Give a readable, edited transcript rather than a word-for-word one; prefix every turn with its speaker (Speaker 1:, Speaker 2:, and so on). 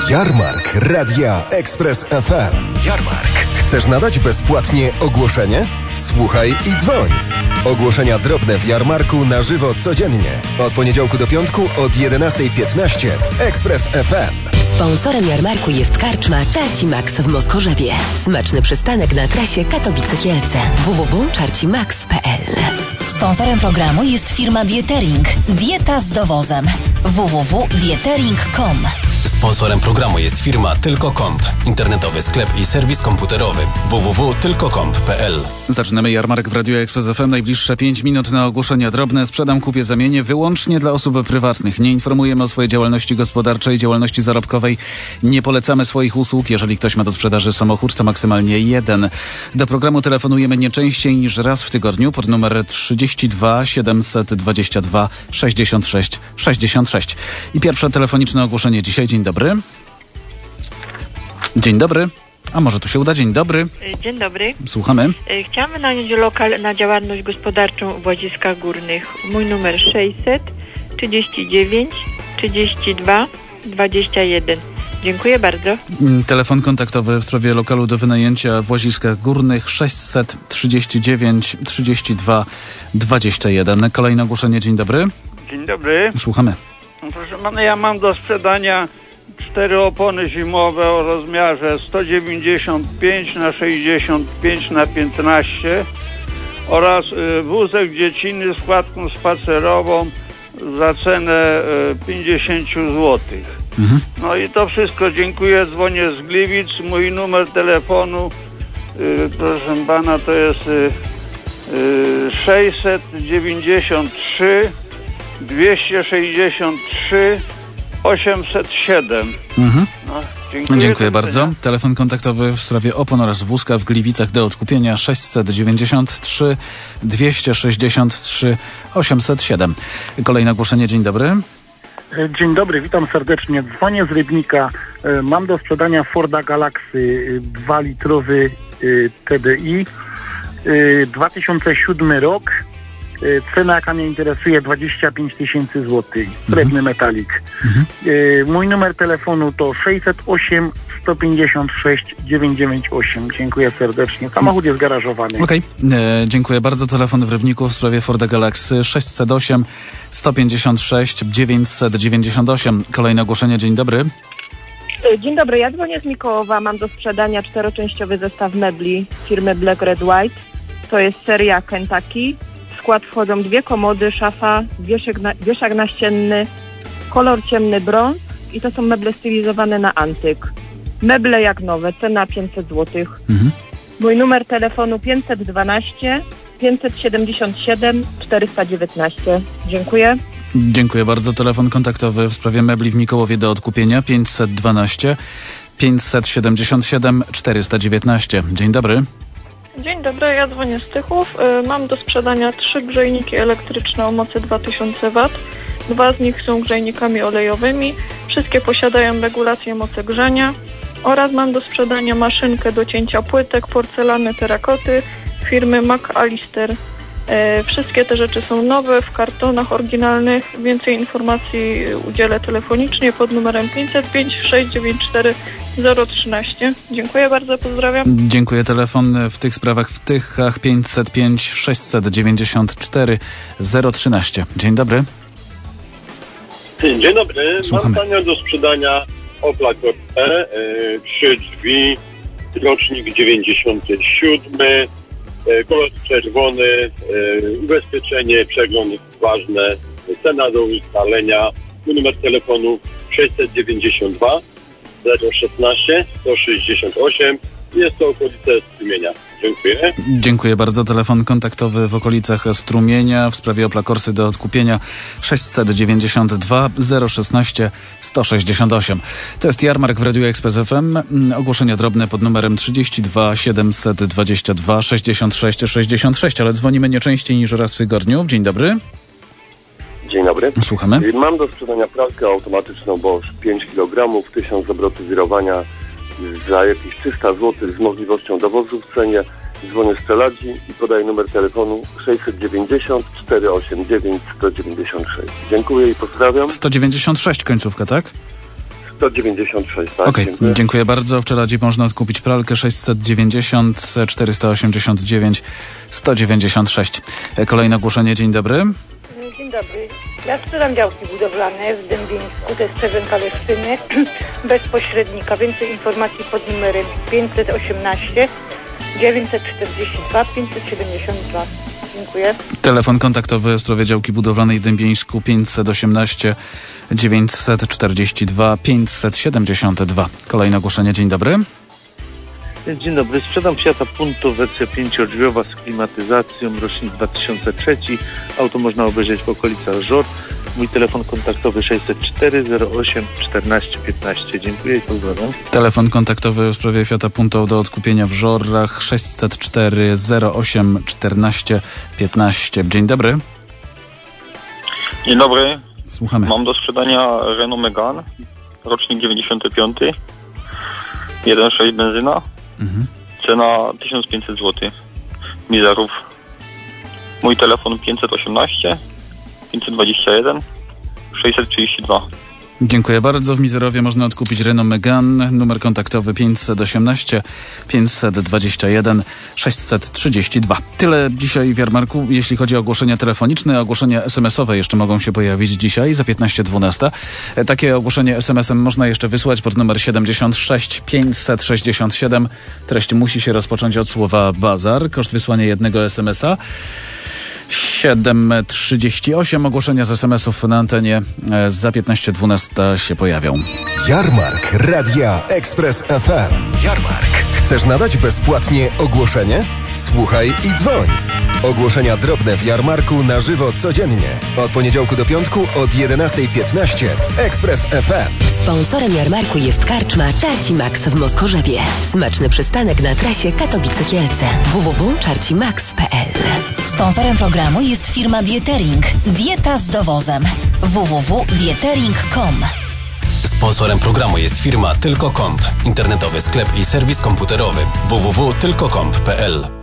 Speaker 1: Jarmark Radia Express FM. Jarmark. Chcesz nadać bezpłatnie ogłoszenie? Słuchaj i dzwoń. Ogłoszenia drobne w Jarmarku na żywo codziennie. Od poniedziałku do piątku od 11:15 w Express FM.
Speaker 2: Sponsorem Jarmarku jest karczma Czarci Max w Moskorzewie. Smaczny przystanek na trasie Katowice-Kielce. www.czarcimax.pl.
Speaker 3: Sponsorem programu jest firma Dietering. Dieta z dowozem. www.dietering.com.
Speaker 4: Sponsorem programu jest firma Tylko.comp. Internetowy sklep i serwis komputerowy www.tylko.comp.pl.
Speaker 5: Zaczynamy Jarmark w Radiu Express FM. Najbliższe 5 minut na ogłoszenia drobne. Sprzedam, kupię, zamienię wyłącznie dla osób prywatnych. Nie informujemy o swojej działalności gospodarczej, działalności zarobkowej. Nie polecamy swoich usług. Jeżeli ktoś ma do sprzedaży samochód, to maksymalnie jeden. Do programu telefonujemy nie częściej niż raz w tygodniu pod numer 32 722 66 66. I pierwsze telefoniczne ogłoszenie dzisiaj. Dzień dobry. Dzień dobry. A może tu się uda? Dzień dobry.
Speaker 6: Dzień dobry.
Speaker 5: Słuchamy.
Speaker 6: Chciałam wynająć lokal na działalność gospodarczą w Łaziskach Górnych. Mój numer 600 39 32 21. Dziękuję bardzo.
Speaker 5: Telefon kontaktowy w sprawie lokalu do wynajęcia w Łaziskach Górnych 639 32 21. Kolejne ogłoszenie. Dzień dobry.
Speaker 7: Dzień dobry.
Speaker 5: Słuchamy.
Speaker 7: Proszę pana, ja mam do sprzedania 4 opony zimowe o rozmiarze 195 na 65 na 15 oraz wózek dziecinny z kładką spacerową za cenę 50 zł. No i to wszystko. Dziękuję. Dzwonię z Gliwic. Mój numer telefonu, proszę pana, to jest 693 263 807. No,
Speaker 5: dziękuję bardzo. Telefon kontaktowy w sprawie opon oraz wózka w Gliwicach do odkupienia 693 263 807. Kolejne ogłoszenie. Dzień dobry.
Speaker 8: Dzień dobry, witam serdecznie. Dzwonię z Rybnika. Mam do sprzedania Forda Galaxy 2-litrowy TDI. 2007 rok. Cena, jaka mnie interesuje, 25 000 złotych. Srebrny metalik. Mój numer telefonu to 608 156 998. Dziękuję serdecznie. Samochód jest garażowany.
Speaker 5: Okej. Dziękuję bardzo. Telefon w Rybniku w sprawie Forda Galaxy 608 156 998. Kolejne ogłoszenie. Dzień dobry.
Speaker 9: Dzień dobry, ja dzwonię z Mikołowa. Mam do sprzedania 4-częściowy zestaw mebli firmy Black Red White. To jest seria Kentucky. W skład wchodzą 2 komody, szafa, wieszak naścienny, kolor ciemny brąz i to są meble stylizowane na antyk. Meble jak nowe, cena 500 zł. Mój numer telefonu 512 577 419. Dziękuję.
Speaker 5: Dziękuję bardzo. Telefon kontaktowy w sprawie mebli w Mikołowie do odkupienia 512 577 419. Dzień dobry.
Speaker 10: Dzień dobry, ja dzwonię z Tychów. Mam do sprzedania 3 grzejniki elektryczne o mocy 2000 W. 2 z nich są grzejnikami olejowymi. Wszystkie posiadają regulację mocy grzania. Oraz mam do sprzedania maszynkę do cięcia płytek, porcelany, terakoty firmy McAllister. Wszystkie te rzeczy są nowe, w kartonach oryginalnych. Więcej informacji udzielę telefonicznie pod numerem 505 694 013. Dziękuję bardzo, pozdrawiam.
Speaker 5: Dziękuję. Telefon w tych sprawach w Tychach 505 694 013. Dzień dobry.
Speaker 11: Dzień dobry.
Speaker 5: Słuchamy.
Speaker 11: Mam panią do sprzedania Opla Corsa, 3 drzwi, rocznik 97, kolor czerwony, ubezpieczenie, przegląd ważne, cena do ustalenia, numer telefonu 692 016 168. Jest to okolice Strumienia. Dziękuję.
Speaker 5: Dziękuję bardzo. Telefon kontaktowy w okolicach Strumienia w sprawie Opla Corsy do odkupienia 692 016 168. To jest Jarmark w Radiu Express FM. Ogłoszenia drobne pod numerem 32 722 66 66, ale dzwonimy nie częściej niż raz w tygodniu. Dzień dobry.
Speaker 12: Dzień dobry.
Speaker 5: Słuchamy.
Speaker 12: Mam do sprzedania pralkę automatyczną Bosch 5 kg, 1000 obrotów wirowania za jakieś 300 zł z możliwością dowozu w cenie. Dzwonię z Czeladzi i podaję numer telefonu 690 489 196. Dziękuję i pozdrawiam.
Speaker 5: 196 końcówka, tak?
Speaker 12: 696, tak?
Speaker 5: Okej, dziękuję bardzo. W Czeladzie można odkupić pralkę 690 489 196. Kolejne ogłoszenie. Dzień dobry.
Speaker 13: Dzień dobry. Ja sprzedam działki budowlane w Dębińsku, to jest teren Kaleszczyny, bez pośrednika. Więcej informacji pod numerem 518 942 572. Dziękuję.
Speaker 5: Telefon kontaktowy w sprawie działki budowlanej w Dębieńsku 518 942 572. Kolejne ogłoszenie. Dzień dobry.
Speaker 14: Dzień dobry. Sprzedam Fiata Punto, wersja 5-drzwiowa z klimatyzacją, rocznik 2003. Auto można obejrzeć w okolicach Żor. Mój telefon kontaktowy 604 08 14 15. Dziękuję i pozdrawiam.
Speaker 5: Telefon kontaktowy w sprawie Fiata Punto do odkupienia w Żorach 604 08 14 15. Dzień dobry.
Speaker 15: Dzień dobry.
Speaker 5: Słuchamy.
Speaker 15: Mam do sprzedania Renault Megane, rocznik 95, 1.6 benzyna, cena 1500 zł, mizerów. Mój telefon 518 521 632.
Speaker 5: Dziękuję bardzo. W Mizerowie można odkupić Renault Megane. Numer kontaktowy 518 521 632. Tyle dzisiaj w jarmarku, jeśli chodzi o ogłoszenia telefoniczne. Ogłoszenia SMS-owe jeszcze mogą się pojawić dzisiaj za 15:12. Takie ogłoszenie SMS-em można jeszcze wysłać pod numer 76 567. Treść musi się rozpocząć od słowa bazar. Koszt wysłania jednego SMS-a 7,38. Ogłoszenia z SMS-ów na antenie za 15:12 się pojawią.
Speaker 1: Jarmark Radia Express FM. Jarmark. Chcesz nadać bezpłatnie ogłoszenie? Słuchaj i dzwoń. Ogłoszenia drobne w jarmarku na żywo codziennie. Od poniedziałku do piątku od 11:15 w Express FM.
Speaker 2: Sponsorem jarmarku jest karczma Czarci Max w Moskorzewie. Smaczny przystanek na trasie Katowice-Kielce. www.czarcimax.pl.
Speaker 3: Sponsorem programu jest firma Dietering. Dieta z dowozem. www.dietering.com.
Speaker 4: Sponsorem programu jest firma Tylko.comp. Internetowy sklep i serwis komputerowy www.tylkokomp.pl.